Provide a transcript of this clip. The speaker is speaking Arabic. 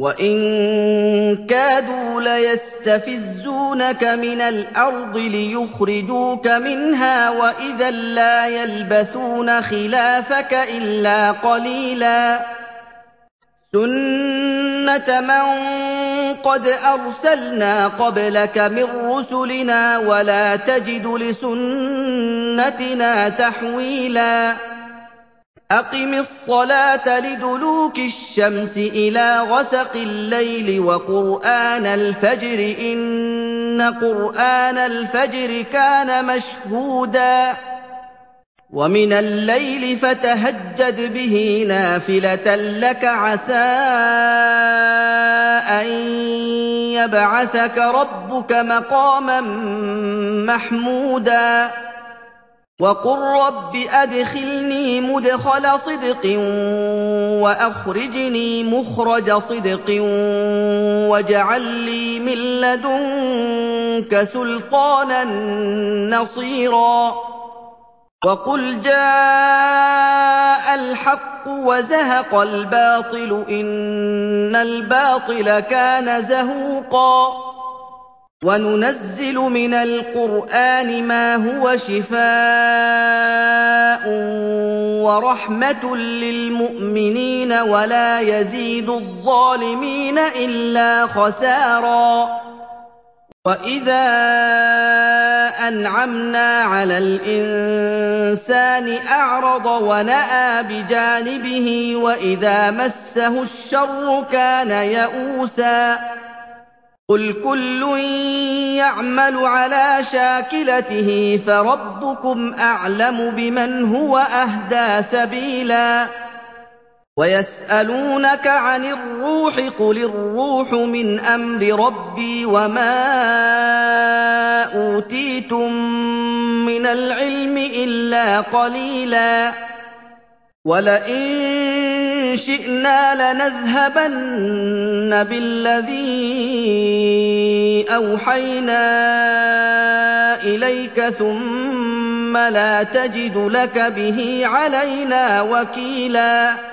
وَإِن كَادُوا لَيَسْتَفِزُّونَكَ مِنَ الْأَرْضِ لِيُخْرِجُوكَ مِنْهَا ۖ وَإِذًا لَّا يَلْبَثُونَ خِلَافَكَ إِلَّا قَلِيلًا سُنَّتَ مَن قَدْ أَرْسَلْنَا قَبْلَكَ مِن رُّسُلِنَا ۖ وَلَا تَجِدُ لِسُنَّتِنَا تَحْوِيلًا أقم الصلاة لدلوك الشمس إلى غسق الليل وقرآن الفجر إن قرآن الفجر كان مشهودا ومن الليل فتهجد به نافلة لك عسى أن يبعثك ربك مقاما محمودا وقل رب أدخلني مدخل صدق وأخرجني مخرج صدق واجعل لي من لدنك سلطانا نصيرا وقل جاء الحق وزهق الباطل إن الباطل كان زهوقا وننزل من القرآن ما هو شفاء ورحمة للمؤمنين ولا يزيد الظالمين إلا خسارا وإذا أنعمنا على الإنسان أعرض ونأى بجانبه وإذا مسه الشر كان يئوسا قل كل يعمل على شاكلته فربكم أعلم بمن هو أهدى سبيلا ويسألونك عن الروح قل الروح من أمر ربي وما أوتيتم من العلم إلا قليلا ولئن شئنا لنذهبن بالذي أوحينا إليك ثم لا تجد لك به علينا وكيلا